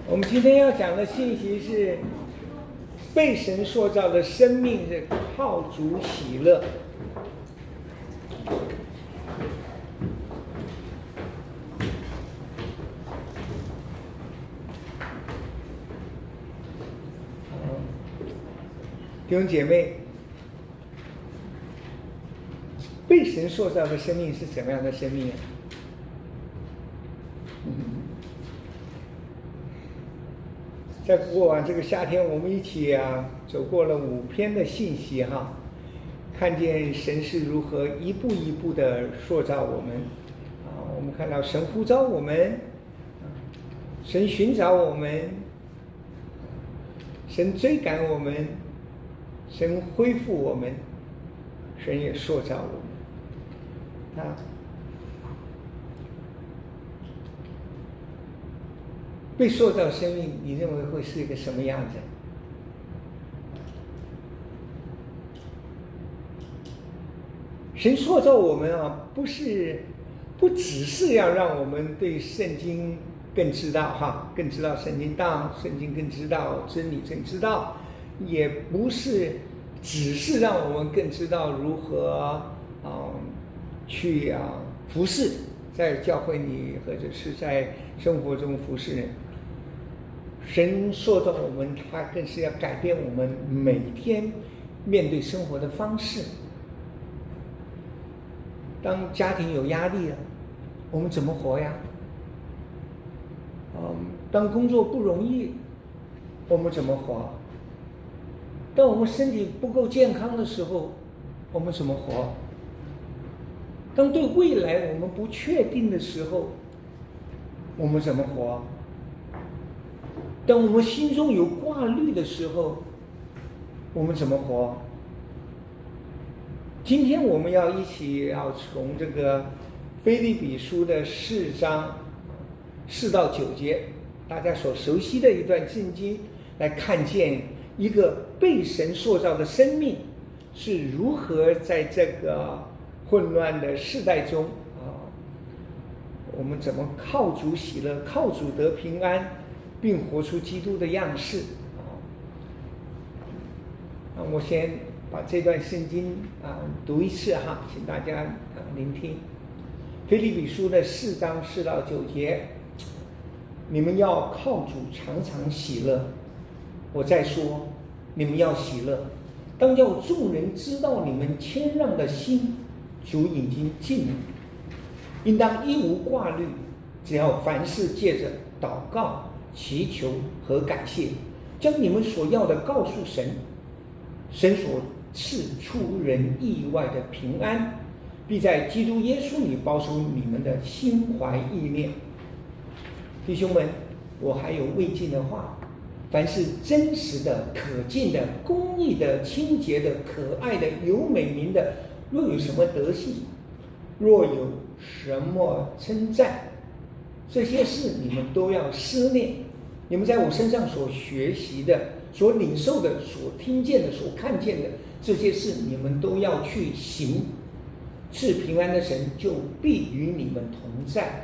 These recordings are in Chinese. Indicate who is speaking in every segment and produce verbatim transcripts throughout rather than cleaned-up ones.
Speaker 1: 我们今天要讲的信息是被神塑造的生命是靠主喜乐。弟兄姐妹，被神塑造的生命是怎么样的生命啊？在过完这个夏天，我们一起啊走过了五篇的信息哈，看见神是如何一步一步的塑造我们啊。我们看到神呼召我们，神寻找我们，神追赶我们，神恢复我们，神也塑造我们啊。被塑造生命，你认为会是一个什么样子？神塑造我们啊，不是不只是要让我们对圣经更知道哈，更知道圣经道，圣经更知道真理，更知道，也不是只是让我们更知道如何啊、呃、去啊服侍，在教会里或者是在生活中服侍人。神塑造我们，他更是要改变我们每天面对生活的方式。当家庭有压力了，我们怎么活呀？嗯，当工作不容易，我们怎么活？当我们身体不够健康的时候，我们怎么活？当对未来我们不确定的时候，我们怎么活？当我们心中有挂虑的时候，我们怎么活？今天我们要一起要从这个腓立比书的四章四到九节，大家所熟悉的一段圣经，来看见一个被神塑造的生命是如何在这个混乱的世代中啊，我们怎么靠主喜乐，靠主得平安，并活出基督的样式啊。那我先把这段圣经啊读一次哈，请大家啊聆听。腓立比书的四章四到九节，你们要靠主常常喜乐。我再说，你们要喜乐，当叫众人知道你们谦让的心，主已经近了。应当一无挂虑，只要凡事借着祷告、祈求和感谢，将你们所要的告诉神，神所赐出人意外的平安，必在基督耶稣里保守你们的心怀意念。弟兄们，我还有未尽的话，凡是真实的、可敬的、公义的、清洁的、可爱的、有美名的，若有什么德行，若有什么称赞，这些事你们都要思念。你们在我身上所学习的、所领受的、所听见的、所看见的，这些事你们都要去行。赐平安的神就必与你们同在。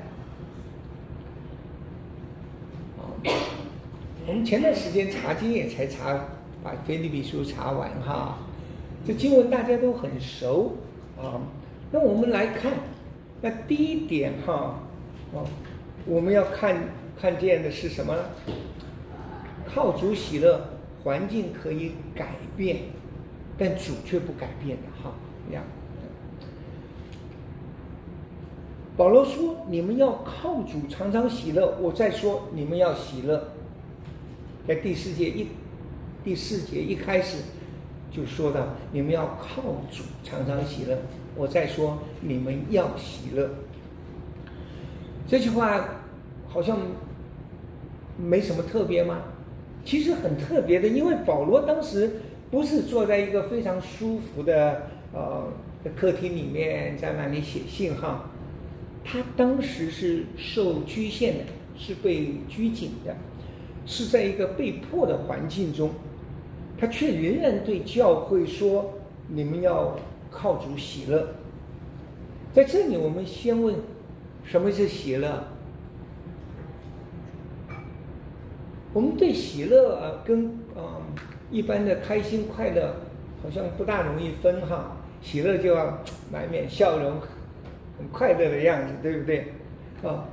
Speaker 1: 我们前段时间查经也才查，把腓立比书查完哈，这经文大家都很熟啊。那我们来看，那第一点哈，哦，我们要看看见的是什么呢？靠主喜乐，环境可以改变，但主却不改变的哈。这样，保罗说：“你们要靠主常常喜乐。”我再说，你们要喜乐。在第四节一第四节一开始就说到，你们要靠主常常喜乐。我再说，你们要喜乐。这句话好像没什么特别吗？其实很特别的，因为保罗当时不是坐在一个非常舒服的呃客厅里面，在那里写信哈，他当时是受拘限的，是被拘谨的，是在一个被迫的环境中，他却仍然对教会说：“你们要靠主喜乐。”在这里，我们先问，什么是喜乐？ 我们对喜乐啊，跟啊、嗯、一般的开心快乐好像不大容易分哈。喜乐就要满面笑容，很快乐的样子，对不对？啊，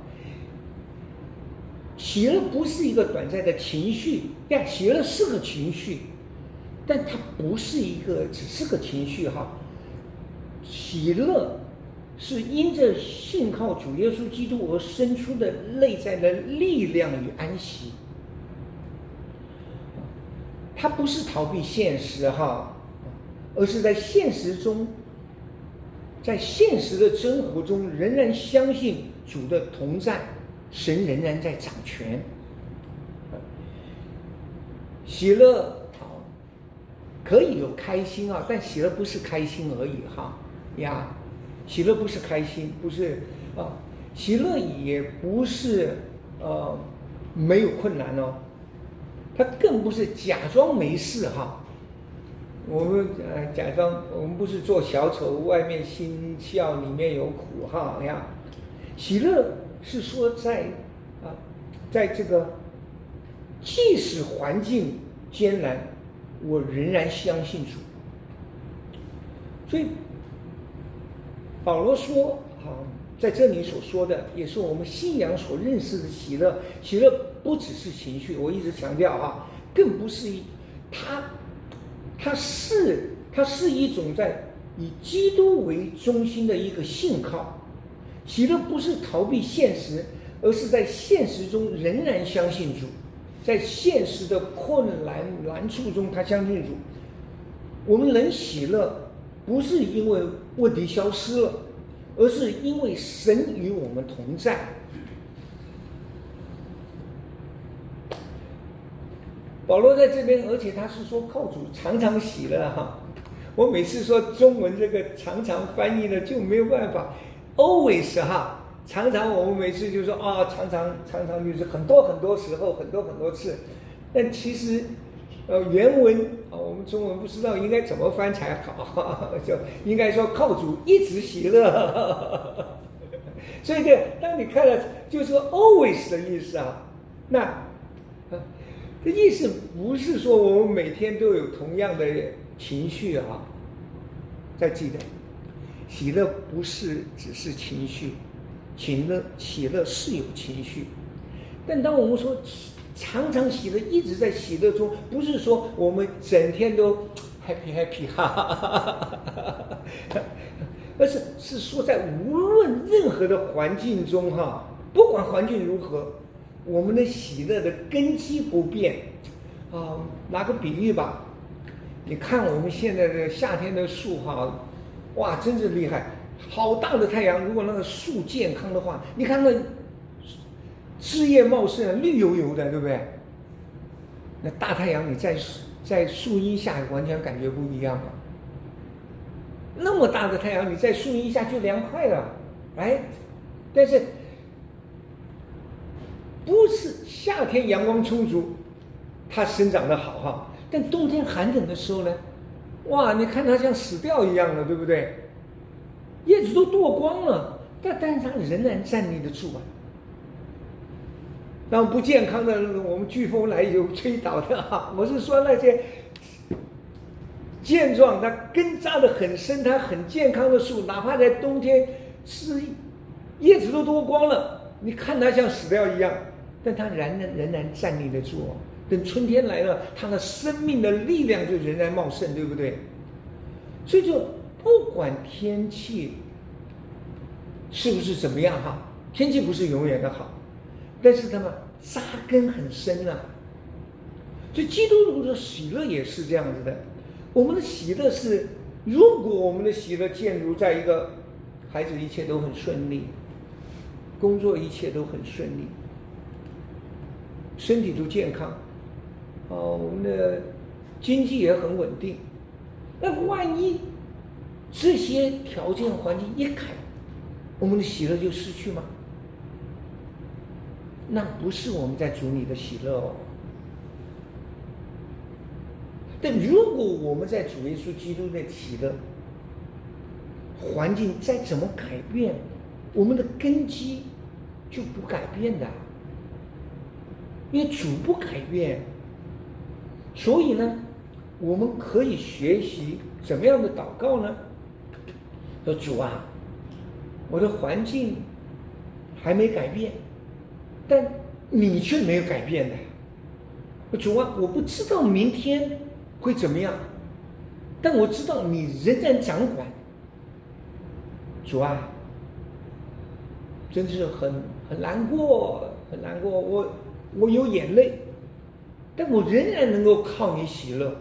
Speaker 1: 喜乐不是一个短暂的情绪呀，喜乐是个情绪，但它不是一个只是个情绪哈。喜乐是因着信靠主耶稣基督而生出的内在的力量与安息。它不是逃避现实哈，而是在现实中，在现实的生活中仍然相信主的同在，神仍然在掌权。喜乐可以有开心啊，但喜乐不是开心而已哈呀，喜乐不是开心，不是啊，喜乐也不是呃没有困难哦，它更不是假装没事哈。我们呃假装我们不是做小丑，外面心笑里面有苦哈呀。喜乐是说在啊，在这个即使环境艰难，我仍然相信主。所以保罗说啊，在这里所说的也是我们信仰所认识的喜乐。喜乐不只是情绪，我一直强调啊，更不是一它。它是它是一种在以基督为中心的一个信靠。喜乐不是逃避现实，而是在现实中仍然相信主，在现实的困难难处中他相信主。我们能喜乐，不是因为问题消失了，而是因为神与我们同在。保罗在这边，而且他是说靠主常常喜乐哈。我每次说中文这个常常翻译呢就没有办法 ，always 哈，常常我们每次就说啊、哦，常常常常就是很多很多时候，很多很多次。但其实，呃，原文啊、哦，我们中文不知道应该怎么翻才好，就应该说靠主一直喜乐。所以这当你看了，就是说 always 的意思啊，那。这意思不是说我们每天都有同样的情绪啊，再记得，喜乐不是只是情绪，喜乐喜乐是有情绪，但当我们说常常喜乐，一直在喜乐中，不是说我们整天都 happy happy 哈哈哈哈，而是是说在无论任何的环境中哈，不管环境如何。我们的喜乐的根基不变，啊，拿个比喻吧，你看我们现在的夏天的树哈，哇，真是厉害，好大的太阳，如果那个树健康的话，你看那枝叶茂盛，绿油油的，对不对？那大太阳你在在树荫下完全感觉不一样了。那么大的太阳你在树荫下就凉快了，哎，但是。不是夏天阳光充足，它生长得好哈，但冬天寒冷的时候呢，哇，你看它像死掉一样的，对不对？叶子都剁光了，但但是它仍然站立得住啊。然后不健康的，我们飓风来就吹倒的哈。我是说那些健壮，它根扎得很深，它很健康的树，哪怕在冬天是叶子都剁光了，你看它像死掉一样。但它仍然仍然站立得住哦。等春天来了，它的生命的力量就仍然茂盛，对不对？所以就不管天气是不是怎么样哈，天气不是永远的好，但是它们扎根很深啊。所以基督徒的喜乐也是这样子的。我们的喜乐是，如果我们的喜乐建筑在一个孩子一切都很顺利，工作一切都很顺利。身体都健康，哦，我们的经济也很稳定。那万一这些条件环境一改，我们的喜乐就失去吗？那不是我们在主里的喜乐哦。但如果我们在主耶稣基督的喜乐，环境再怎么改变，我们的根基就不改变的。 因为主不改变，所以呢，我们可以学习怎么样的祷告呢？说主啊，我的环境还没改变，但你却没有改变的。主啊，我不知道明天会怎么样，但我知道你仍然掌管。主啊，真是很很难过，很难过，我我有眼泪，但我仍然能够靠你喜乐。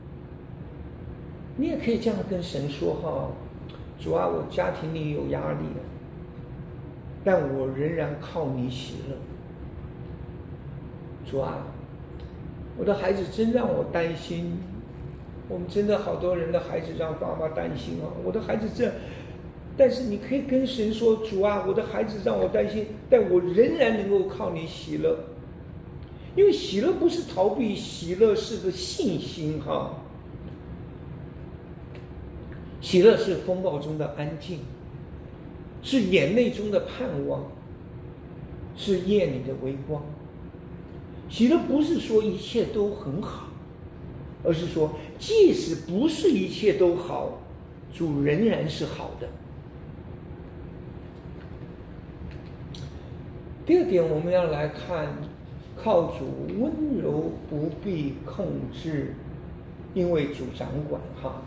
Speaker 1: 你也可以这样跟神说哈，主啊，我家庭里有压力，但我仍然靠你喜乐。主啊，我的孩子真让我担心，我们真的好多人的孩子让爸爸担心啊，我的孩子这，但是你可以跟神说，主啊，我的孩子让我担心，但我仍然能够靠你喜乐，因为喜乐不是逃避，喜乐是个信心哈。喜乐是风暴中的安静，是眼泪中的盼望，是夜里的微光。喜乐不是说一切都很好，而是说即使不是一切都好，主仍然是好的。第二点，我们要来看靠主温柔，不必控制，因为主掌管哈。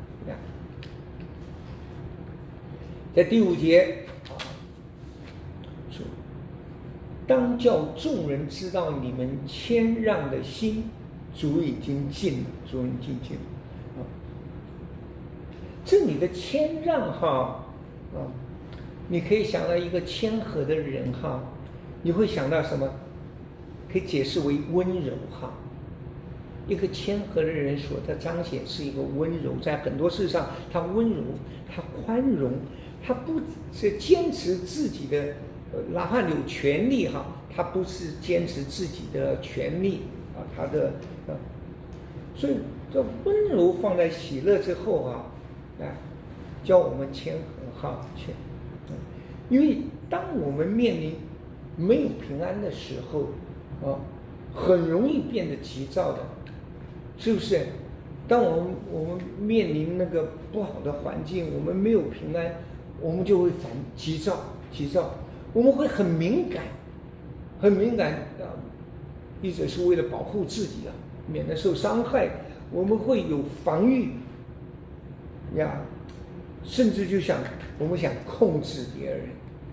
Speaker 1: 在第五节啊，说当叫众人知道你们谦让的心，主已经尽了，主已经尽了啊。这里的谦让哈啊，你可以想到一个谦和的人哈，你会想到什么？可以解释为温柔哈。一个谦和的人所的彰显是一个温柔，在很多事上他温柔，他宽容。他不是坚持自己的，呃，哪怕有权利哈，他不是坚持自己的权利啊，他的啊，所以这温柔放在喜乐之后啊，啊，教我们谦和哈谦，因为当我们面临没有平安的时候啊，很容易变得急躁的，是不是？当我们我们面临那个不好的环境，我们没有平安。我们就会烦急躁，急躁，我们会很敏感，很敏感啊！一者是为了保护自己啊，免得受伤害，我们会有防御呀，甚至就想我们想控制别人，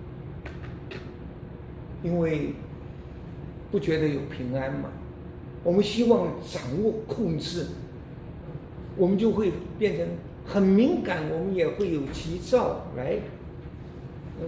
Speaker 1: 因为不觉得有平安嘛，我们希望掌握控制，我们就会变成。很敏感，我们也会有急躁来。嗯，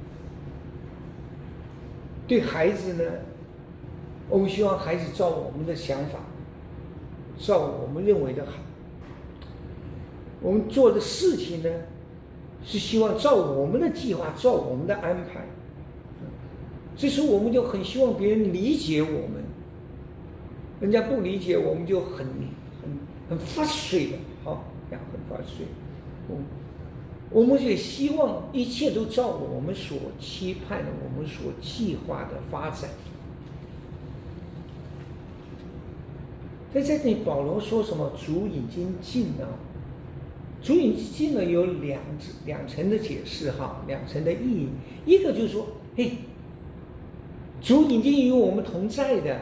Speaker 1: 对孩子呢，我们希望孩子照我们的想法，照我们认为的好。我们做的事情呢，是希望照我们的计划，照我们的安排。这时我们就很希望别人理解我们，人家不理解我们就很很很frustrated哈。很发水，嗯，我们也希望一切都照我们所期盼的、我们所计划的发展。在这里，保罗说什么？主已经尽了，主已经尽了有两两层的解释哈，两层的意义。一个就是说，嘿，主已经与我们同在的，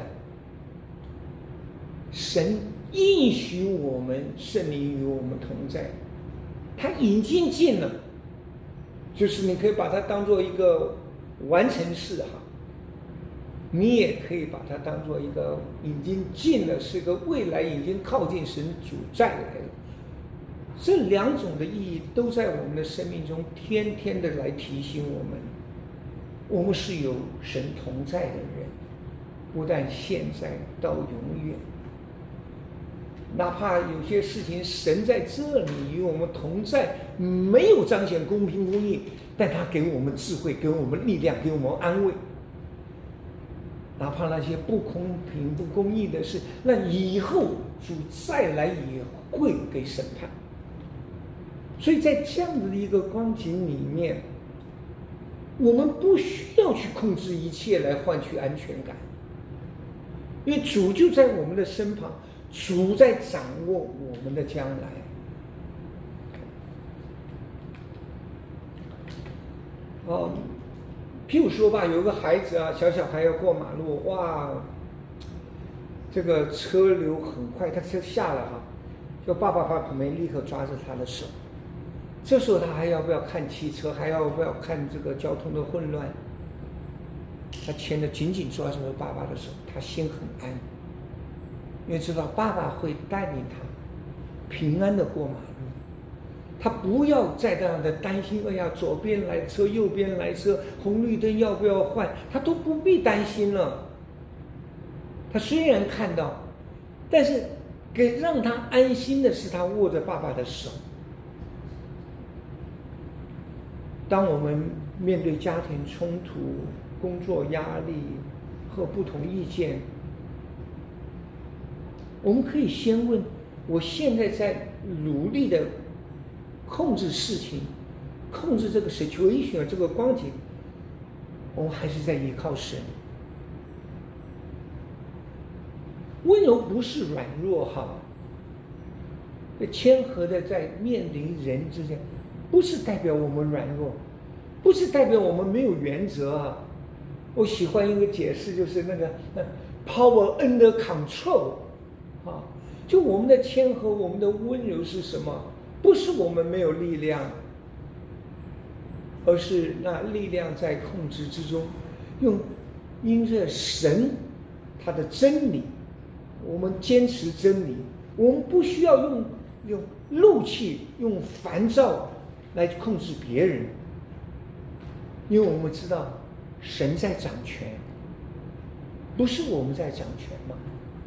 Speaker 1: 神。应许我们圣灵与我们同在，他已经尽了，就是你可以把它当做一个完成式哈，你也可以把它当做一个已经尽了，是个未来已经靠近神主再来了。这两种的意义都在我们的生命中天天的来提醒我们，我们是有神同在的人，不但现在到永远。哪怕有些事情神在这里与我们同在，没有彰显公平公义，但他给我们智慧，给我们力量，给我们安慰。哪怕那些不公平不公义的事，那以后主再来也会给审判。所以在这样子的一个光景里面，我们不需要去控制一切来换取安全感， 因为主就在我们的身旁，主在掌握我们的将来。哦，譬如说吧，有个孩子啊，小小孩要过马路，哇，这个车流很快，他车下了哈，就爸爸在旁边立刻抓着他的手，这时候他还要不要看汽车，还要不要看这个交通的混乱？他牵着紧紧抓着爸爸的手，他心很安，因为知道爸爸会带领他平安的过马路。他不要再这样的担心，哎呀，左边来车，右边来车，红绿灯要不要换，他都不必担心了。他虽然看到，但是给让他安心的是，他握着爸爸的手。当我们面对家庭冲突、工作压力和不同意见，我们可以先问：我现在在努力的控制事情，控制这个situation这个光景，我们还是在依靠神。温柔不是软弱哈，谦和的在面临人之间，不是代表我们软弱，不是代表我们没有原则啊。我喜欢一个解释，就是那个 power under control 啊，就我们的谦和，我们的温柔是什么？不是我们没有力量，而是那力量在控制之中，用因着神他的真理，我们坚持真理，我们不需要用用怒气、用烦躁来控制别人，因为我们知道神在掌权，不是我们在掌权嘛。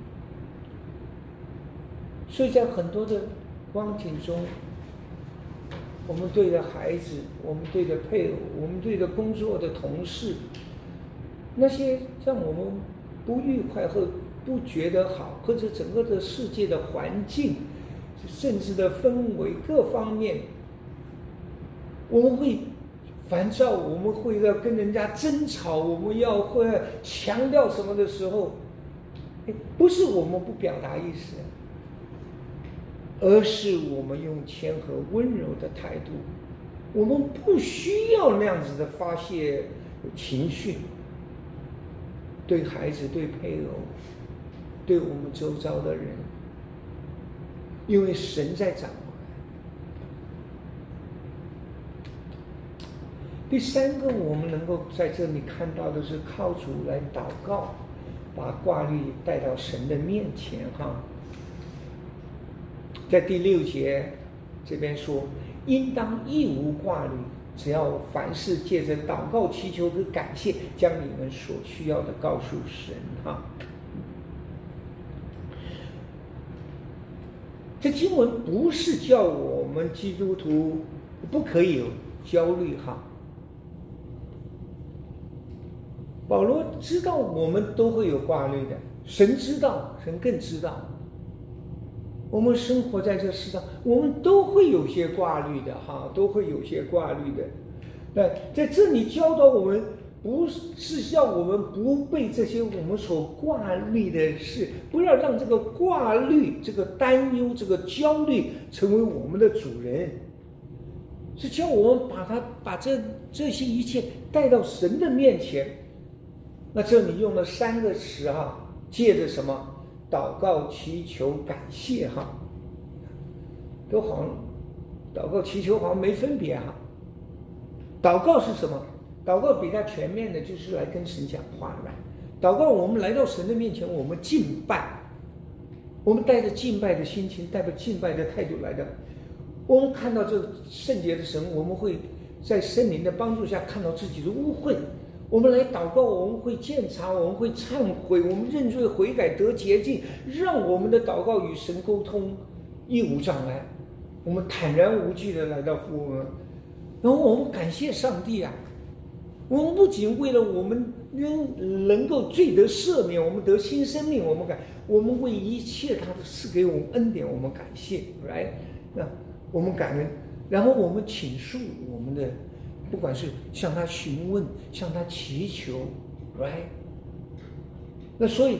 Speaker 1: 所以在很多的光景中，我们对着孩子，我们对着配偶，我们对着工作的同事，那些让我们不愉快或不觉得好，或者整个的世界的环境，甚至的氛围各方面，我们会烦躁，我们会要跟人家争吵，我们要会强调什么的时候，不是我们不表达意思，而是我们用谦和温柔的态度，我们不需要那样子的发泄情绪，对孩子、对配偶、对我们周遭的人，因为神在掌管。第三个，我们能够在这里看到的是靠主来祷告，把挂虑带到神的面前哈。在第六节这边说，应当一无挂虑，只要凡事借着祷告、祈求和感谢，将你们所需要的告诉神哈。这经文不是叫我们基督徒不可以有焦虑哈。保罗知道我们都会有挂虑的，神知道，神更知道。我们生活在这世上，我们都会有些挂虑的哈，都会有些挂虑的。那在这里教导我们，不是要我们不被这些我们所挂虑的事，不要让这个挂虑、这个担忧、这个焦虑成为我们的主人，是叫我们把它把这这些一切带到神的面前。那这里用了三个词哈，借着什么？祷告、祈求、感谢哈，都好像祷告、祈求好像没分别哈。祷告是什么？祷告比较全面的，就是来跟神讲话来。祷告，我们来到神的面前，我们敬拜，我们带着敬拜的心情，带着敬拜的态度来的。我们看到这圣洁的神，我们会在圣灵的帮助下看到自己的污秽。我们来祷告，我们会检查，我们会忏悔，我们认罪悔改得洁净，让我们的祷告与神沟通，一无障碍。我们坦然无惧的来到父母，然后我们感谢上帝啊！我们不仅为了我们能能够罪得赦免，我们得新生命，我们感，我们为一切他的赐给我们恩典，我们感谢，来，那我们感恩，然后我们倾诉我们的。不管是向他询问，向他祈求 ，right？ 那所以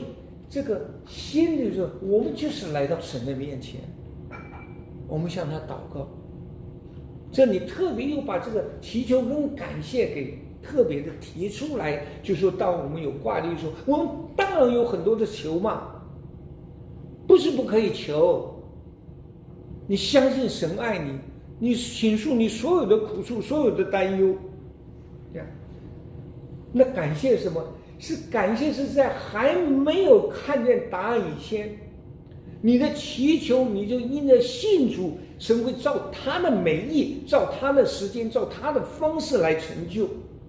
Speaker 1: 这个心就是说，我们就是来到神的面前，我们向他祷告。这里特别又把这个祈求跟感谢给特别的提出来，就说当我们有挂虑的时候，我们当然有很多的求嘛，不是不可以求。你相信神爱你，你倾诉你所有的苦处，所有的担忧，这样。那感谢什么？是感谢是在还没有看见答案以前，你的祈求你就因着信主，神会照他的美意，照他的时间，照他的方式来成就。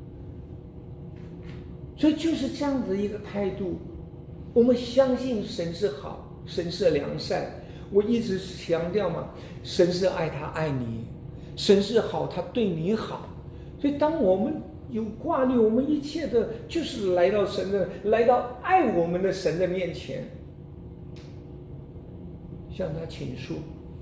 Speaker 1: 所以就是这样子一个态度，我们相信神是好，神是良善。我一直强调嘛，神是爱他爱你，神是好，他对你好。所以当我们有挂虑，我们一切的就是来到神的，来到爱我们的神的面前，向他倾诉。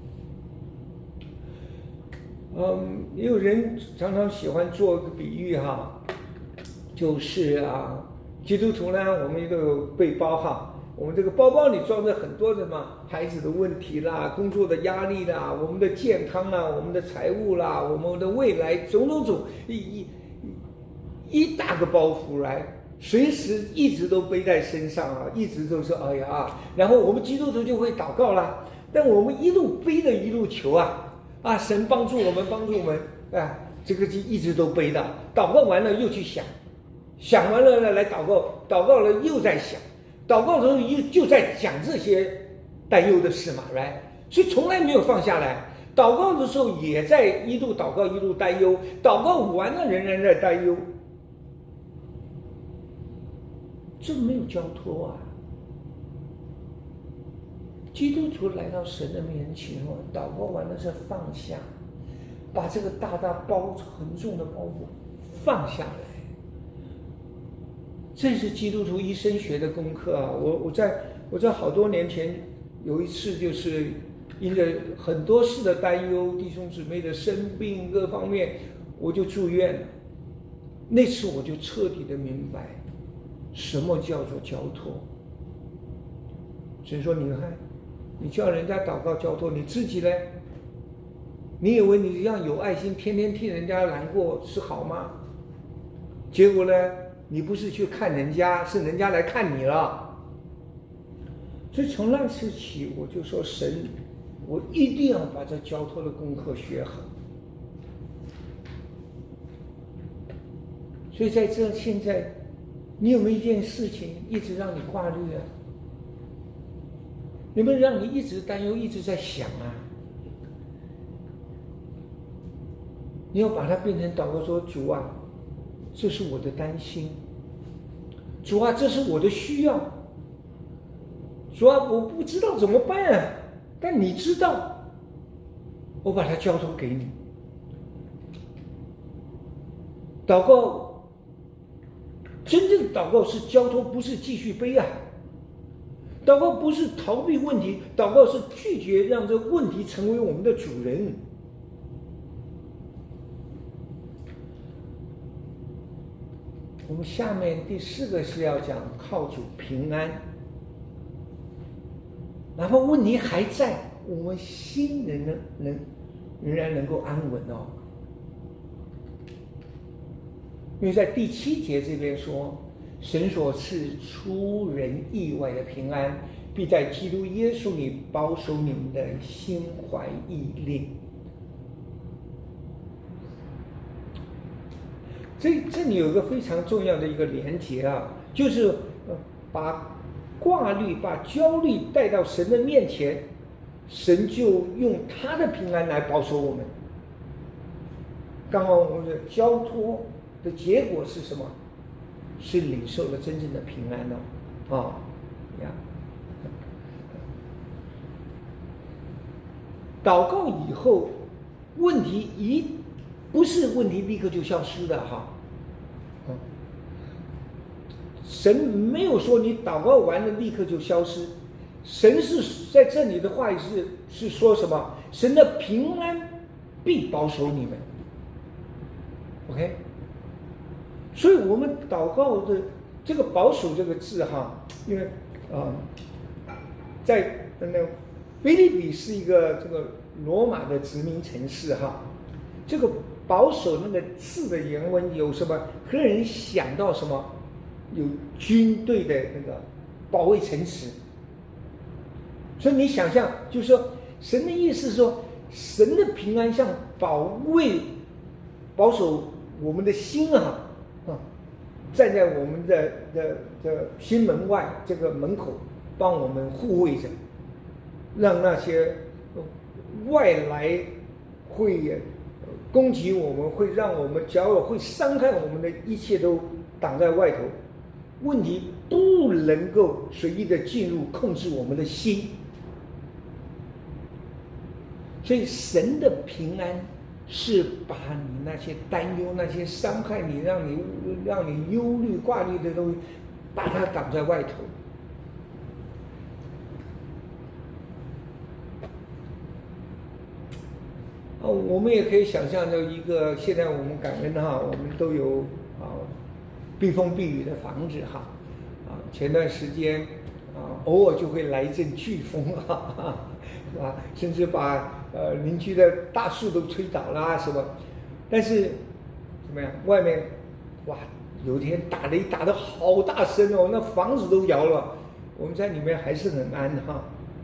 Speaker 1: 嗯，也有人常常喜欢做个比喻哈，就是啊，基督徒呢，我们一个背包哈，我们这个包包里装着很多的嘛，孩子的问题啦，工作的压力啦，我们的健康啦，我们的财务啦，我们的未来种种种一一一大个包袱来，随时一直都背在身上啊，一直都是哎呀，然后我们基督徒就会祷告啦，但我们一路背着一路求啊。啊，神帮助我们，帮助我们，啊，这个就一直都背到，祷告完了又去想，想完了呢来祷告，祷告了又在想，祷告的时候又就在讲这些担忧的事嘛 ，right？ 所以从来没有放下来，祷告的时候也在一路祷告一路担忧，祷告完了仍然在担忧，这没有交托啊。基督徒来到神的面前，祷告完了是放下，把这个大大包很重的包袱放下来。这是基督徒一生学的功课啊！我我在我在好多年前有一次，就是因着很多事的担忧，弟兄姊妹的生病各方面，我就住院了。那次我就彻底的明白，什么叫做交托。所以说，你看。你叫人家祷告交托，你自己呢？你以为你这样有爱心，天天替人家难过是好吗？结果呢，你不是去看人家，是人家来看你了。所以从那次起，我就说神，我一定要把这交托的功课学好。所以在这现在，你有没有一件事情一直让你挂虑啊？有没有让你一直担忧，一直在想啊？你要把它变成祷告说：主啊，这是我的担心；主啊，这是我的需要；主啊，我不知道怎么办啊，但你知道，我把它交托给你。祷告，真正祷告是交托，不是继续背啊。祷告不是逃避问题，祷告是拒绝让这个问题成为我们的主人。我们下面第四个是要讲靠主平安，哪怕问题还在，我们心仍能能仍然能够安稳哦。因为在第七节这边说，神所赐出人意外的平安，必在基督耶稣里保守你们的心怀意念。这这里有一个非常重要的一个连结啊，就是把挂虑、把焦虑带到神的面前，神就用他的平安来保守我们。刚刚我们的交托的结果是什么？是领受了真正的平安哦，啊呀！祷告以后，问题一不是问题立刻就消失的哈。神没有说你祷告完了立刻就消失，神是在这里的话语是是说什么？神的平安必保守你们。OK。所以我们祷告的这个保守这个字哈，因为啊，在那菲律比是一个这个罗马的殖民城市哈，这个保守那个字的原文有什么？让人想到什么？有军队的那个保卫城池。所以你想象，就是说，神的意思是说，神的平安像保卫、保守我们的心啊，啊，站在我们的的的心门外这个门口，帮我们护卫着，让那些外来会攻击我们，会让我们假如会伤害我们的一切都挡在外头，问题不能够随意的进入控制我们的心。所以神的平安是把你那些担忧、那些伤害你、让你让你忧虑挂虑的东西，把它挡在外头。哦，我们也可以想象着一个，现在我们感恩哈，我们都有啊避风避雨的房子哈，啊前段时间啊偶尔就会来一阵飓风啊，是吧？甚至把呃邻居的大树都吹倒啦什么，但是怎么样？外面哇，有一天打雷打得好大声哦，那房子都摇了，我们在里面还是很安哈。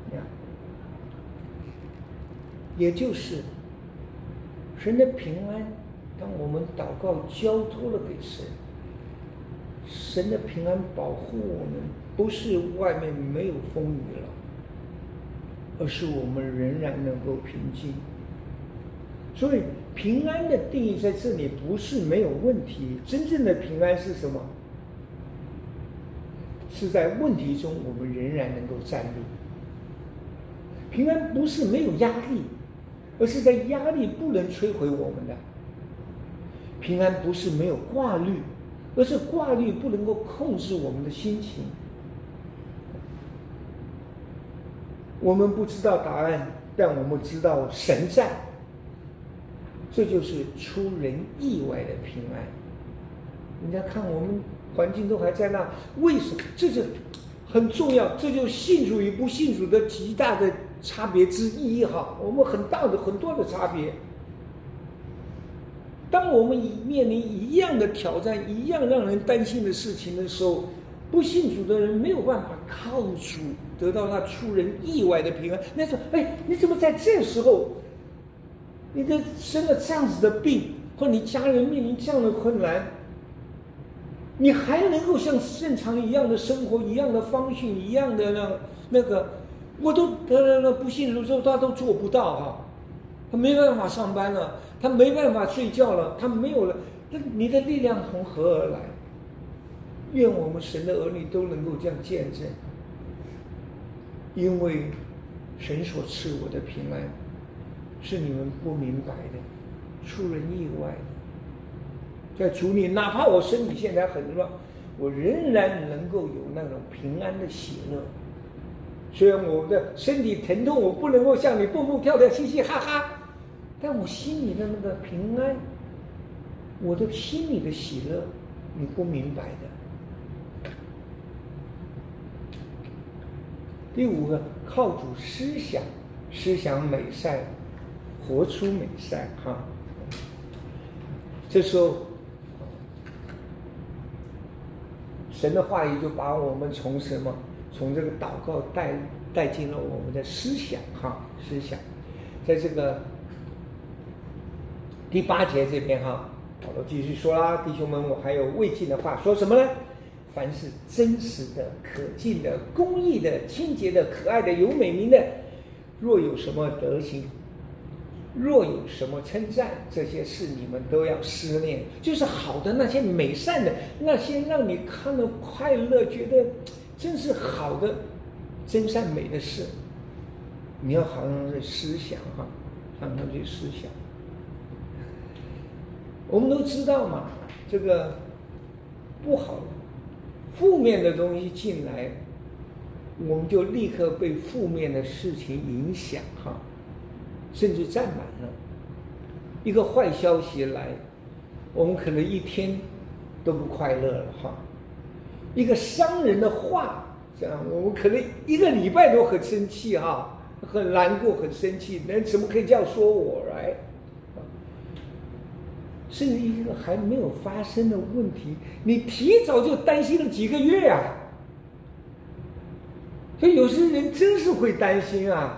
Speaker 1: 也就是神的平安，当我们祷告交托了给神，神的平安保护我们，不是外面没有风雨了，而是我们仍然能够平静。所以平安的定义在这里不是没有问题，真正的平安是什么？是在问题中我们仍然能够站立。平安不是没有压力，而是在压力不能摧毁我们的。平安不是没有挂虑，而是挂虑不能够控制我们的心情。我们不知道答案，但我们知道神在，这就是出人意外的平安。人家看我们环境都还在那，为什么？这是很重要，这就是信主与不信主的极大的差别之一哈。我们很大的很多的差别。当我们面临一样的挑战，一样让人担心的事情的时候，不信主的人没有办法靠主得到那出人意外的平安。那说，哎，你怎么在这时候，你的生了这样子的病，或你家人面临这样的困难，你还能够像正常一样的生活，一样的方式，一样的那那个，我都得了了不信主之后，他都做不到哈、啊，他没办法上班了，他没办法睡觉了，他没有了，那你的力量从何而来？愿我们神的儿女都能够这样见证，因为神所赐我的平安，是你们不明白的，出人意外的。在主里，哪怕我身体现在很乱，我仍然能够有那种平安的喜乐。虽然我的身体疼痛，我不能够像你蹦蹦跳跳、嘻嘻哈哈，但我心里的那个平安，我的心里的喜乐，你不明白的。第五个，靠主思想，思想美善，活出美善哈。这时候，神的话语就把我们从什么？从这个祷告带带进了我们的思想哈，思想，在这个第八节这边哈，保罗继续说啦，弟兄们，我还有未尽的话，说什么呢？凡是真实的、可敬的、公义的、清洁的、可爱的、有美名的，若有什么德行，若有什么称赞，这些事你们都要思念，就是好的那些美善的，那些让你看了快乐，觉得真是好的真善美的事，你要好好的思想哈，好好去思想。我们都知道嘛，这个不好的负面的东西进来，我们就立刻被负面的事情影响哈，甚至占满了。一个坏消息来，我们可能一天都不快乐了哈。一个伤人的话这样我们可能一个礼拜都很生气哈，很难过，很生气，人怎么可以这样说我来？甚至一个还没有发生的问题，你提早就担心了几个月啊！所以有些人真是会担心啊。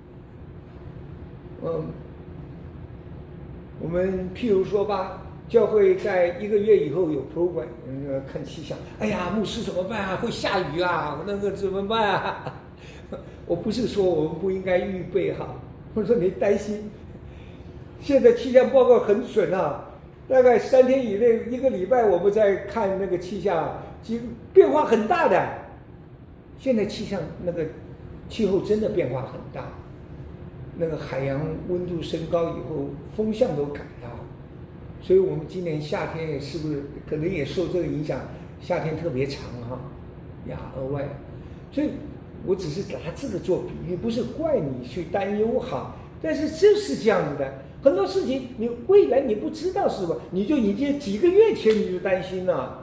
Speaker 1: 嗯，我们譬如说吧，教会在一个月以后有 program， 呃，看气象，哎呀，牧师怎么办啊？会下雨啊，那个怎么办啊？我不是说我们不应该预备哈，我说你担心，现在气象报告很准啊。大概三天以内，一个礼拜，我们在看那个气象，其变化很大的。现在气象那个气候真的变化很大，那个海洋温度升高以后，风向都改了。所以我们今年夏天也是不是可能也受这个影响，夏天特别长哈，呀，额外。所以我只是拿这个做比喻，不是怪你去担忧哈，但是就是这样子的。很多事情你未来你不知道是吧？你就已经几个月前你就担心了。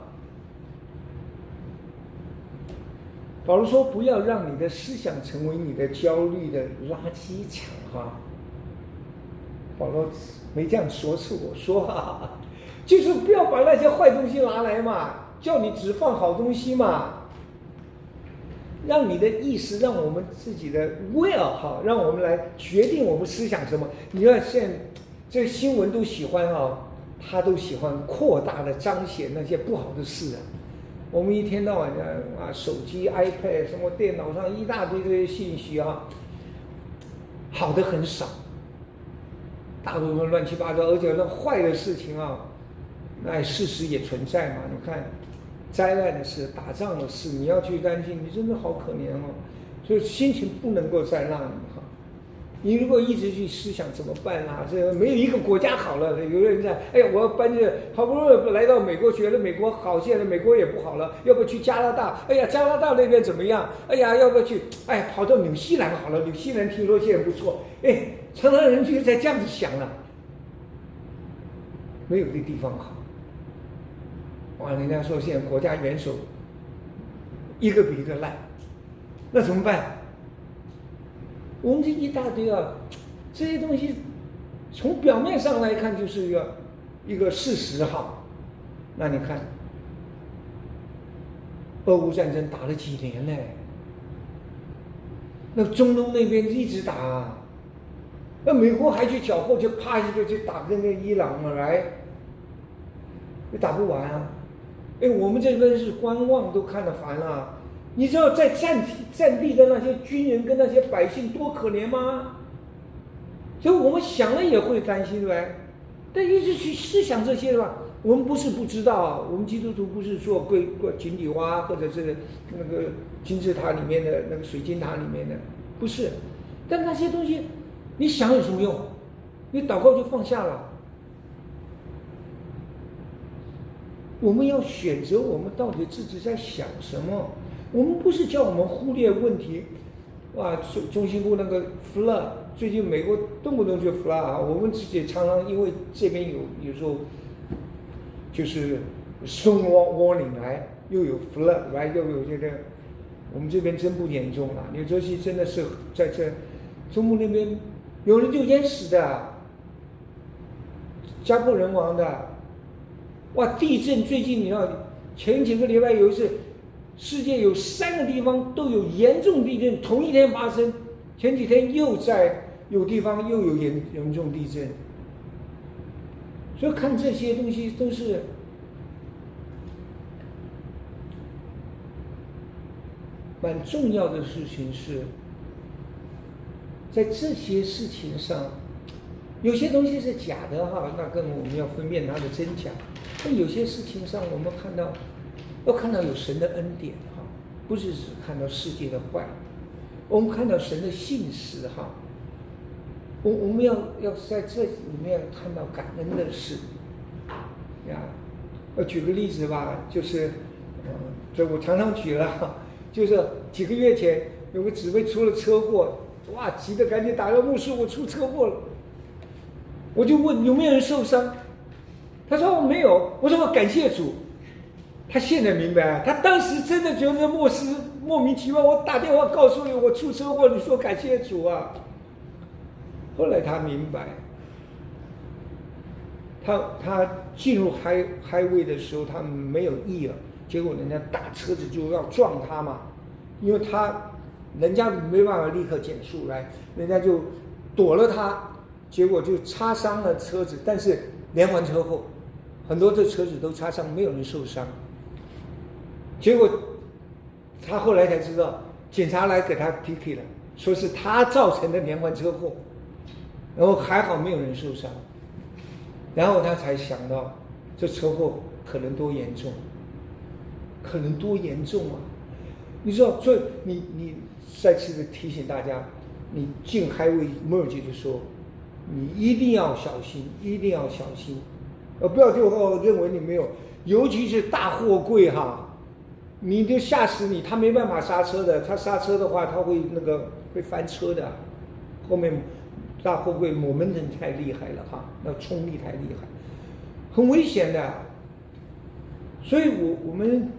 Speaker 1: 保罗说：“不要让你的思想成为你的焦虑的垃圾场哈。”保罗没这样说，是我说哈，就是不要把那些坏东西拿来嘛，叫你只放好东西嘛。让你的意识，让我们自己的 will 哈，让我们来决定我们思想什么。你看现在这新闻都喜欢啊，他都喜欢扩大的彰显那些不好的事啊。我们一天到晚的啊，手机、iPad 什么电脑上一大堆这些信息啊，好的很少，大部分乱七八糟，而且那坏的事情啊，那事实也存在嘛。你看。灾难的事，打仗的事，你要去担心，你真的好可怜哦。所以心情不能够在那里哈。你如果一直去思想怎么办啊？这没有一个国家好了。有人在，哎呀，我要搬这，好不容易来到美国，觉得美国好，现在美国也不好了，要不去加拿大？哎呀，加拿大那边怎么样？哎呀，要不要去？哎，跑到纽西兰好了，纽西兰听说现在不错。哎，常常人就在这样子想了，没有这地方好。哇，人家说现在国家元首一个比一个烂，那怎么办？我们这一大堆啊，这些东西从表面上来看就是一个一个事实哈。那你看，俄乌战争打了几年嘞？那中东那边一直打啊，那美国还去缴获，就啪一下就去打跟那伊朗嘛来，也打不完啊。哎，我们这边是观望，都看得烦了。你知道在战地战地的那些军人跟那些百姓多可怜吗？所以我们想了也会担心，对吧？但一直去思想这些的话，我们不是不知道，我们基督徒不是说跪跪井底蛙，或者是那个金字塔里面的那个水晶塔里面的，不是。但那些东西，你想有什么用？你祷告就放下了。我们要选择我们到底自己在想什么。我们不是叫我们忽略问题。哇，中中西部那个 flood， 最近美国动不动就 flood 啊，我们自己常常因为这边有有时候就是 storm warning 来，又有 flood 来，又有这个，我们这边真不严重了。纽泽西真的是在这中部那边有人就淹死的，家破人亡的。哇，地震最近你知道，前几个礼拜有一次，世界有三个地方都有严重地震，同一天发生。前几天又在有地方又有严严重地震，所以看这些东西都是蛮重要的事情是，在这些事情上，有些东西是假的哈，那跟我们要分辨它的真假。但有些事情上，我们看到要看到有神的恩典哈，不是只看到世界的坏，我们看到神的信实哈。我我们要要在这里面看到感恩的事呀。我举个例子吧，就是，嗯，这我常常举了，就是几个月前有个姊妹出了车祸，哇，急得赶紧打个牧师，我出车祸了。我就问有没有人受伤，他说我没有。我说我感谢主。他现在明白，他当时真的觉得牧师莫名其妙，我打电话告诉你我出车祸，你说感谢主啊。后来他明白，他他进入嗨嗨位的时候，他没有意了，结果人家大车子就要撞他嘛，因为他人家没办法立刻减速来，人家就躲了他，结果就擦伤了车子，但是连环车祸，很多的车子都擦伤，没有人受伤。结果他后来才知道，警察来给他 ticket 了，说是他造成的连环车祸，然后还好没有人受伤，然后他才想到这车祸可能多严重，可能多严重啊！你知道，所以你你再次的提醒大家，你进 highway merge 的时候，你一定要小心，一定要小心，呃，不要就哦认为你没有，尤其是大货柜哈。你就吓死你，他没办法刹车的，他刹车的话，他会那个会翻车的。后面大货柜momentum太厉害了哈，那冲力太厉害，很危险的。所以我我们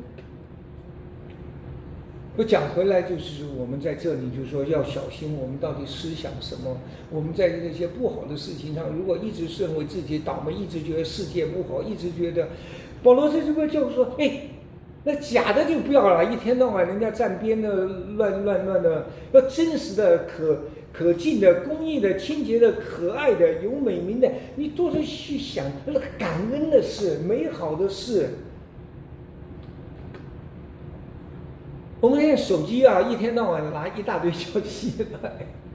Speaker 1: 我讲回来，就是我们在这里就是说要小心，我们到底思想什么？我们在那些不好的事情上，如果一直认为自己倒霉，一直觉得世界不好，一直觉得，保罗在这边就说，哎。那假的就不要了，一天到晚人家站边的乱乱乱的，要真实的、可可敬的、公益的、清洁的、可爱的、有美名的，你多是去想那个感恩的事、美好的事。我们现在手机啊，一天到晚拿一大堆消息来，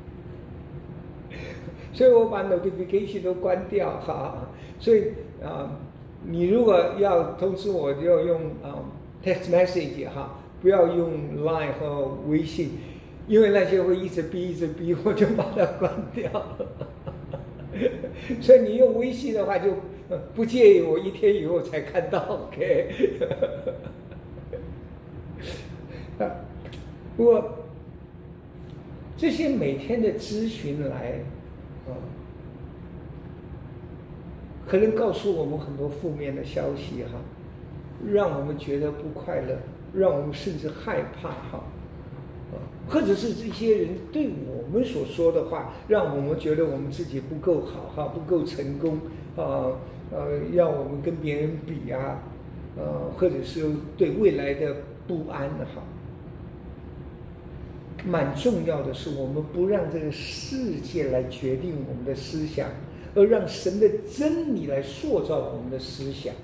Speaker 1: 所以我把 notification 都关掉哈。所以啊、呃，你如果要通知我，就要用啊。呃text message 哈，不要用 Line 和微信，因为那些会一直逼一直逼，我就把它关掉了。所以你用微信的话，就不介意我一天以后才看到 ，OK？ 不过这些每天的咨询来，啊，可能告诉我们很多负面的消息哈。让我们觉得不快乐，让我们甚至害怕哈，啊，或者是这些人对我们所说的话，让我们觉得我们自己不够好哈，不够成功啊，呃，让我们跟别人比啊，呃，或者是对未来的不安哈。蛮重要的是，我们不让这个世界来决定我们的思想，而让神的真理来塑造我们的思想。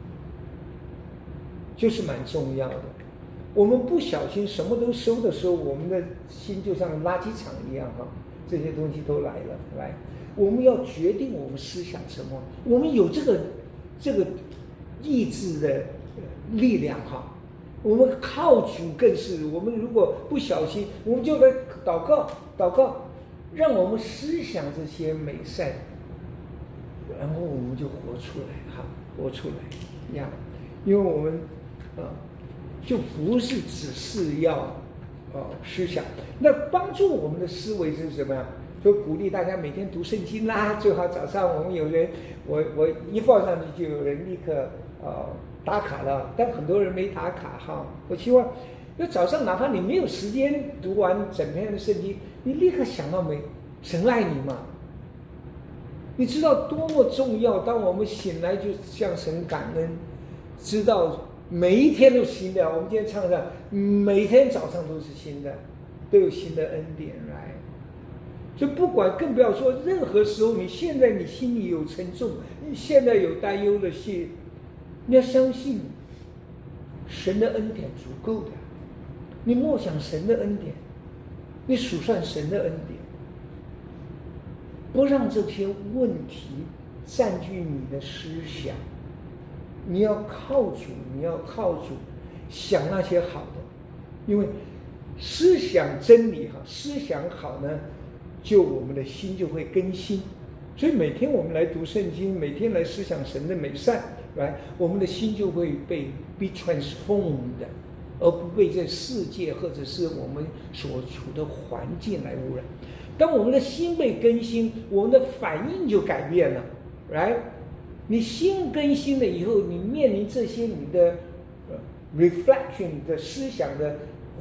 Speaker 1: 就是蛮重要的。我们不小心什么都收的时候，我们的心就像垃圾场一样哈，这些东西都来了。来，我们要决定我们思想什么，我们有这个这个意志的力量哈。我们靠主更是，我们如果不小心，我们就来祷告祷告，让我们思想这些美善，然后我们就活出来哈，活出来呀，因为我们。啊，就不是只是要啊思想，那帮助我们的思维是什么呀？就鼓励大家每天读圣经啦，最好早上我们有人，我我一放上去就有人立刻啊打卡了，但很多人没打卡哈。我希望，那早上哪怕你没有时间读完整篇的圣经，你立刻想到没？神爱你嘛？你知道多么重要？当我们醒来就向神感恩，知道。每一天都是新的，我们今天唱的，每天早上都是新的，都有新的恩典来。所以不管，更不要说任何时候，你现在你心里有沉重，你现在有担忧的事，你要相信，神的恩典足够的。你默想神的恩典，你数算神的恩典，不让这些问题占据你的思想。你要靠主，你要靠主想那些好的，因为思想真理哈，思想好呢，就我们的心就会更新。所以每天我们来读圣经，每天来思想神的美善，来，我们的心就会被 be transformed， 而不被这世界或者是我们所处的环境来污染。当我们的心被更新，我们的反应就改变了，来。你心更新了以后，你面临这些你的 reflection 的思想的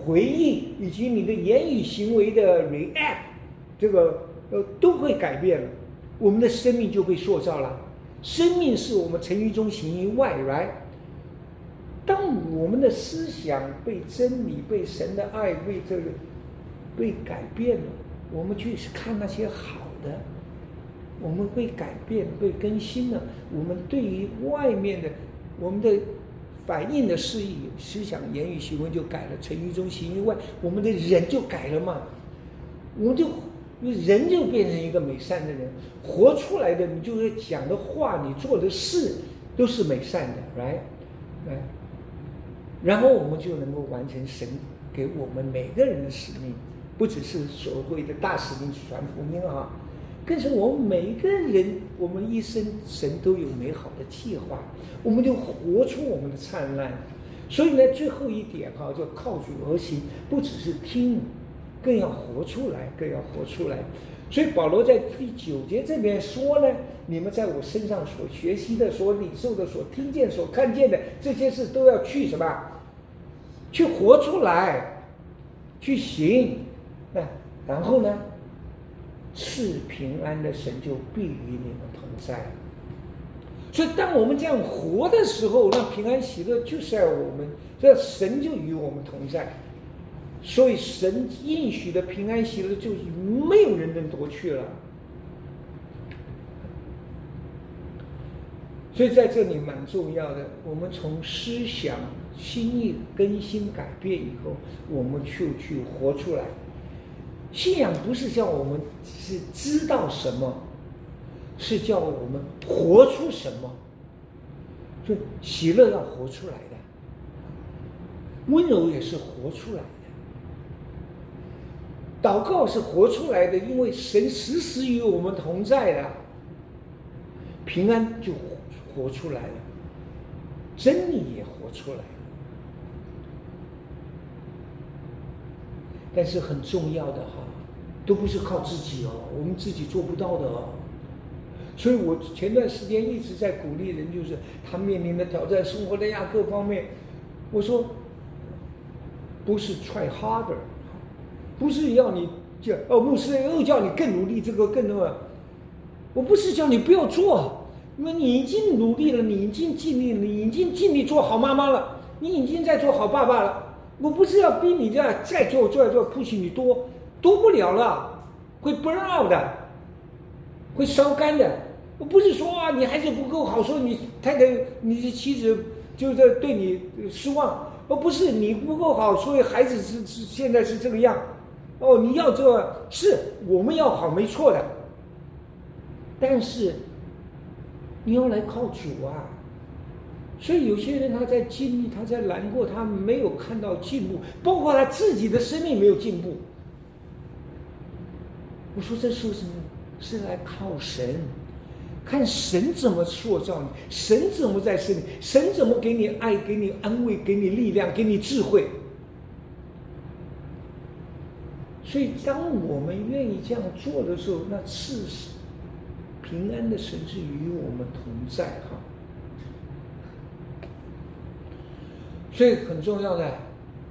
Speaker 1: 回应以及你的言语行为的 react， 这个呃都会改变了，我们的生命就被塑造了。生命是我们成于中行于外 ，right？ 当我们的思想被真理、被神的爱、被这个被改变了，我们去看那些好的，我们被改变、被更新了。我们对于外面的我们的反应的事意、思想、言语、行为就改了，成于中行于外，我们的人就改了嘛。我们就人就变成一个美善的人，活出来的，你就是讲的话，你做的事都是美善的 ，right？ 来。然后我们就能够完成神给我们每个人的使命，不只是所谓的大使命传福音啊，更是我们每一个人，我们一生神都有美好的计划，我们就活出我们的灿烂。所以呢，最后一点哈、啊，就靠主而行，不只是听，更要活出来，更要活出来。所以保罗在第九节这边说呢，你们在我身上所学习的、所领受的、所听见、所看见的这些事，都要去什么？去活出来，去行。那然后呢，赐平安的神就必与你们同在。所以当我们这样活的时候，那平安喜乐就是在我们，这神就与我们同在。所以神应许的平安喜乐就没有人能夺去了。所以在这里蛮重要的，我们从思想心意更新改变以后，我们就去活出来。信仰不是叫我们是知道什么，是叫我们活出什么。所以喜乐要活出来的，温柔也是活出来的。祷告是活出来的，因为神时时与我们同在的，平安就活出来了，真理也活出来了。但是很重要的哈，都不是靠自己哦，我们自己做不到的哦。所以我前段时间一直在鼓励人，就是他面临的挑战、生活的呀各方面，我说不是 try harder。不是要你叫哦，牧师又叫你更努力，这个更那么，我不是叫你不要做，因为你已经努力了，你已经尽力了，你已经尽力做好妈妈了，你已经在做好爸爸了。我不是要逼你这样再做再做 push 你多多不了了，会 burn out 的，会烧干的。我不是说啊，你还是不够好，说你太太你的妻子就是对你失望，而不是你不够好，所以孩子是是现在是这个样。哦，你要这个是我们要好没错的，但是你要来靠主啊。所以有些人他在经历，他在难过，他没有看到进步，包括他自己的生命没有进步。我说这是什么？是来靠神，看神怎么塑造你，神怎么在生命，神怎么给你爱，给你安慰，给你力量，给你智慧。所以当我们愿意这样做的时候，那赐平安的神是与我们同在哈。所以很重要的，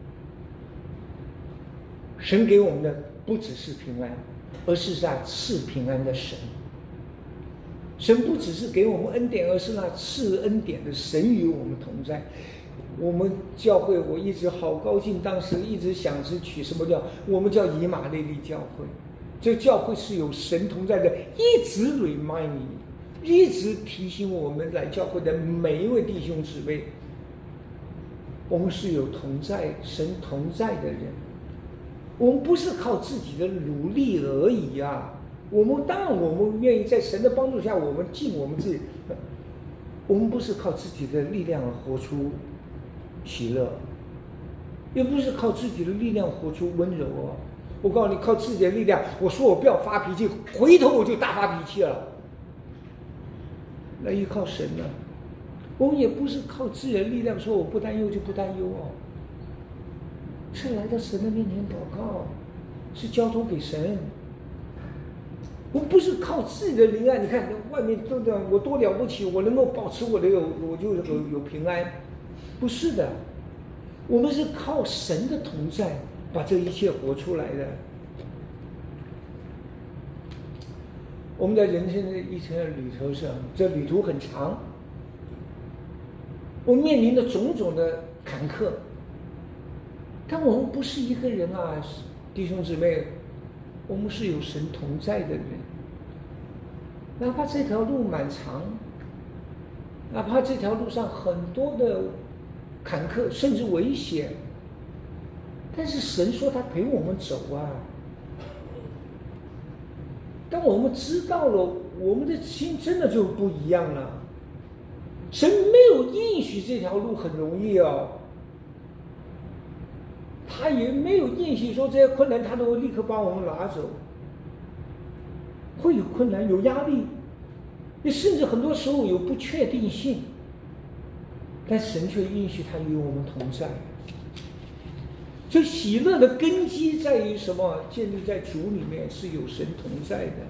Speaker 1: 神给我们的不只是平安，而是在赐平安的神。神不只是给我们恩典，而是那赐恩典的神与我们同在。我们教会，我一直好高兴，当时一直想着取什么叫，我们叫以马内利教会。这教会是有神同在的，一直 remind me， 一直提醒我们来教会的每一位弟兄姊妹，我们是有同在神同在的人。我们不是靠自己的努力而已啊！我们当然我们愿意在神的帮助下，我们尽我们自己，我们不是靠自己的力量而活出喜乐，也不是靠自己的力量活出温柔哦。我告诉你，靠自己的力量，我说我不要发脾气，回头我就大发脾气了。那依靠神呢？我们也不是靠自己的力量说我不担忧就不担忧哦，是来到神的面前祷告，是交托给神。我们不是靠自己的灵安，你看外面都这样，我多了不起，我能够保持我的有，我就有有平安。不是的， 我们是靠神的同在把这一切活出来的。我们在人生的一程的旅途上，这旅途很长，我们面临的种种的坎坷，但我们不是一个人啊，弟兄姊妹，我们是有神同在的人。哪怕这条路蛮长，哪怕这条路上很多的坎坷甚至危险，但是神说他陪我们走啊。当我们知道了，我们的心真的就不一样了。神没有应许这条路很容易哦，他也没有应许说这些困难他都会立刻把我们拿走。会有困难，有压力，也甚至很多时候有不确定性，但神却应许他与我们同在。所以喜乐的根基在于什么？建立在主里面，是有神同在的。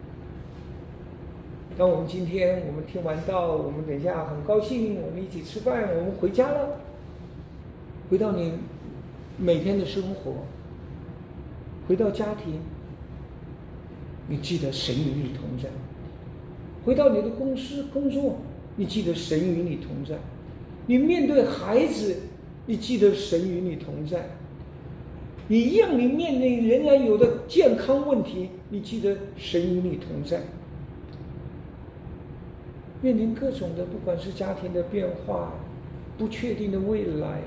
Speaker 1: 当我们今天我们听完道，我们等一下很高兴，我们一起吃饭，我们回家了，回到你每天的生活，回到家庭，你记得神与你同在；回到你的公司工作，你记得神与你同在；你面对孩子，你记得神与你同在。你一样，你面临仍然有的健康问题，你记得神与你同在。面临各种的，不管是家庭的变化、不确定的未来，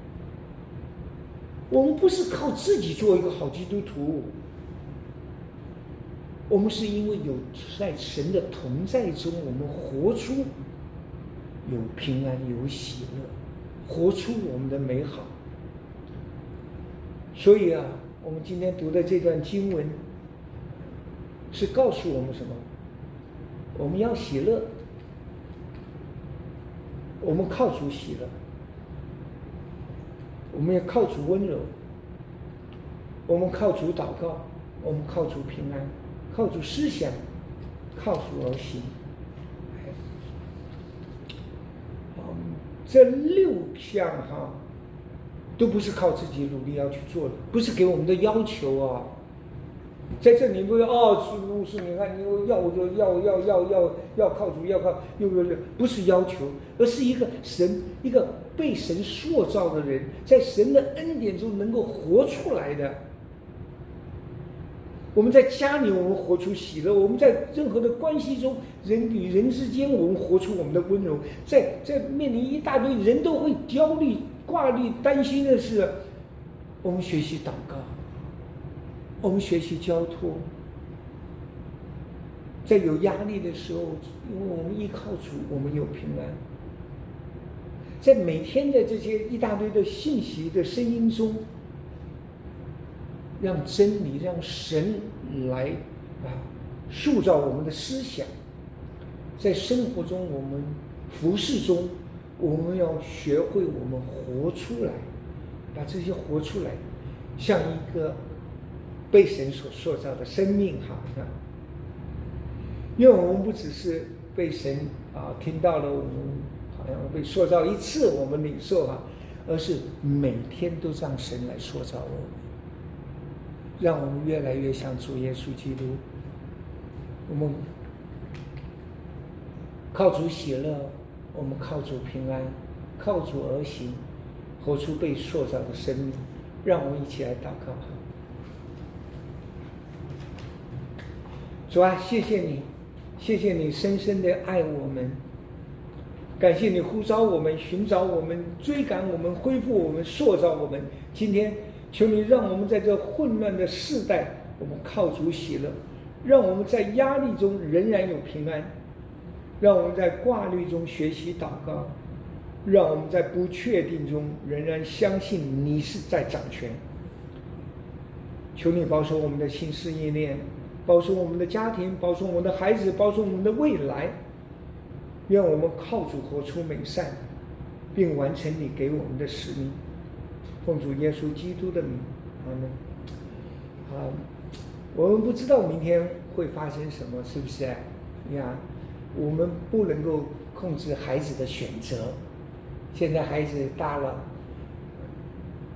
Speaker 1: 我们不是靠自己做一个好基督徒，我们是因为有在神的同在中，我们活出有平安、有喜乐，活出我们的美好。所以啊，我们今天读的这段经文是告诉我们什么？我们要喜乐，我们靠主喜乐，我们也靠主温柔，我们靠主祷告，我们靠主平安，靠主思想，靠主而行。嗯，这六项哈。都不是靠自己努力要去做的，不是给我们的要求啊。在这里不是哦，是牧师，你看你要我就要要要要要靠主，要靠又又又不是要求，而是一个神一个被神塑造的人，在神的恩典中能够活出来的。我们在家里，我们活出喜乐；我们在任何的关系中，人与人之间，我们活出我们的温柔。在在面临一大堆人都会焦虑、挂虑、担心的事，我们学习祷告，我们学习交托。在有压力的时候，因为我们依靠主，我们有平安。在每天的这些一大堆的信息的声音中，让真理、让神来啊塑造我们的思想。在生活中，我们服事中，我们要学会我们活出来，把这些活出来，像一个被神所塑造的生命哈。因为我们不只是被神啊听到了，我们好像被塑造一次，我们领受哈，而是每天都让神来塑造我们。让我们越来越像主耶稣基督，我们靠主喜乐，我们靠主平安，靠主而行，活出被塑造的生命。让我们一起来祷告。主啊，谢谢你，谢谢你深深的爱我们，感谢你呼召我们、寻找我们、追赶我们、恢复我们、塑造我们。今天求你让我们在这混乱的世代，我们靠主喜乐，让我们在压力中仍然有平安，让我们在挂虑中学习祷告，让我们在不确定中仍然相信你是在掌权。求你保守我们的心思意念，保守我们的家庭，保守我们的孩子，保守我们的未来。愿我们靠主活出美善，并完成你给我们的使命。奉主耶稣基督的名，阿门。啊，我们不知道明天会发生什么，是不是？呀，我们不能够控制孩子的选择。现在孩子大了，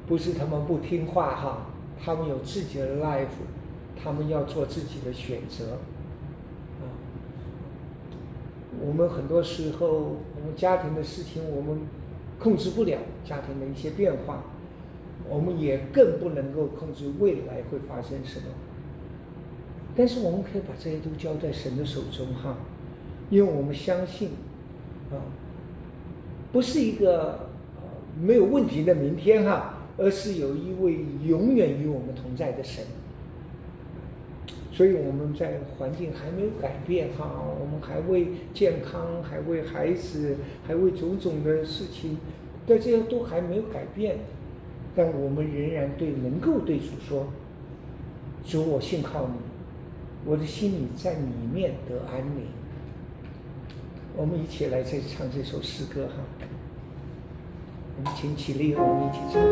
Speaker 1: 不是他们不听话哈，他们有自己的 life， 他们要做自己的选择。啊，我们很多时候，我们家庭的事情我们控制不了，家庭的一些变化，我们也更不能够控制未来会发生什么。但是我们可以把这些都交在神的手中哈，因为我们相信，啊，不是一个没有问题的明天哈，而是有一位永远与我们同在的神。所以我们在环境还没有改变哈，我们还为健康，还为孩子，还为种种的事情，但这些都还没有改变，但我们仍然对能够对主说：主，我信靠你，我的心里在里面得安宁。我们一起来再唱这首诗歌哈，我们请起立，我们一起唱。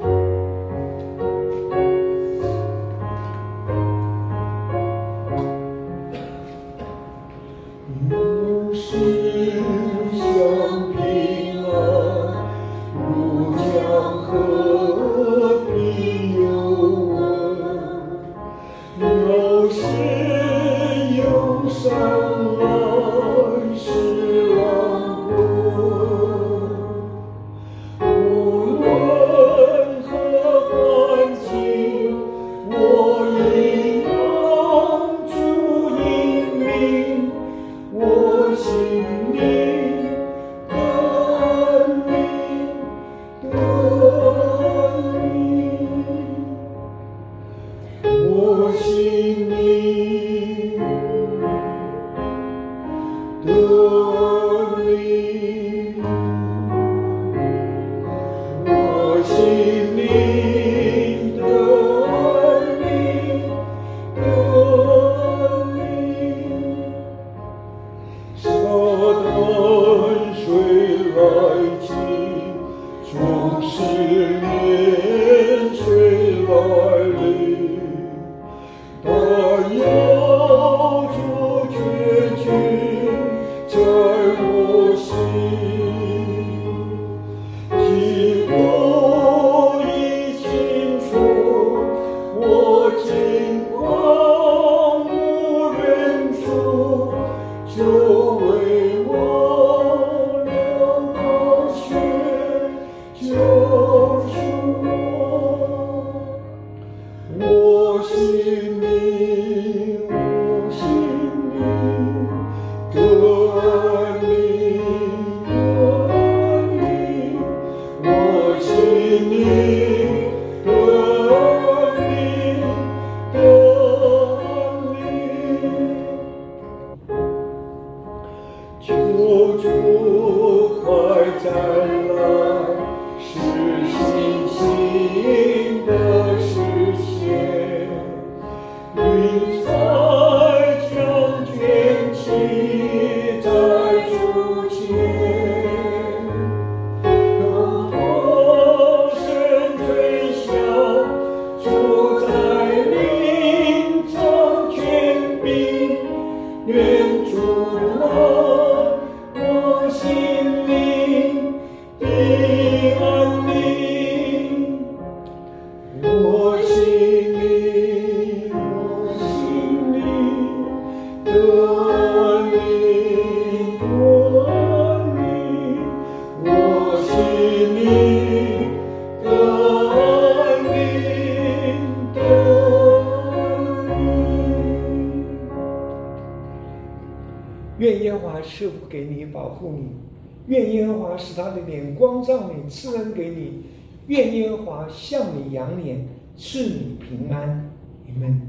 Speaker 1: 愿耶和华赐福给你，保护你；愿耶和华使他的脸光照你，赐恩给你；愿耶和华向你扬脸，赐你平安。阿们。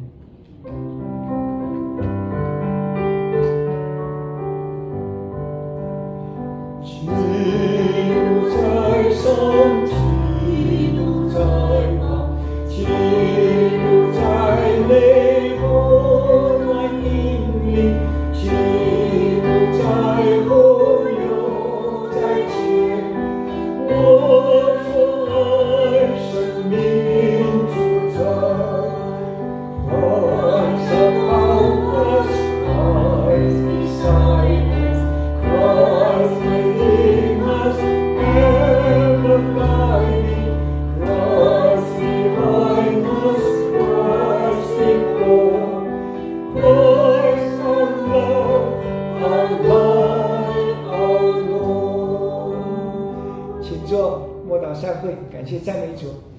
Speaker 1: 基督在上，基督在旁，基督在内，不断引领。基督在后，又在前。我说爱生命主宰。 请做默祷散会，感谢赞美主。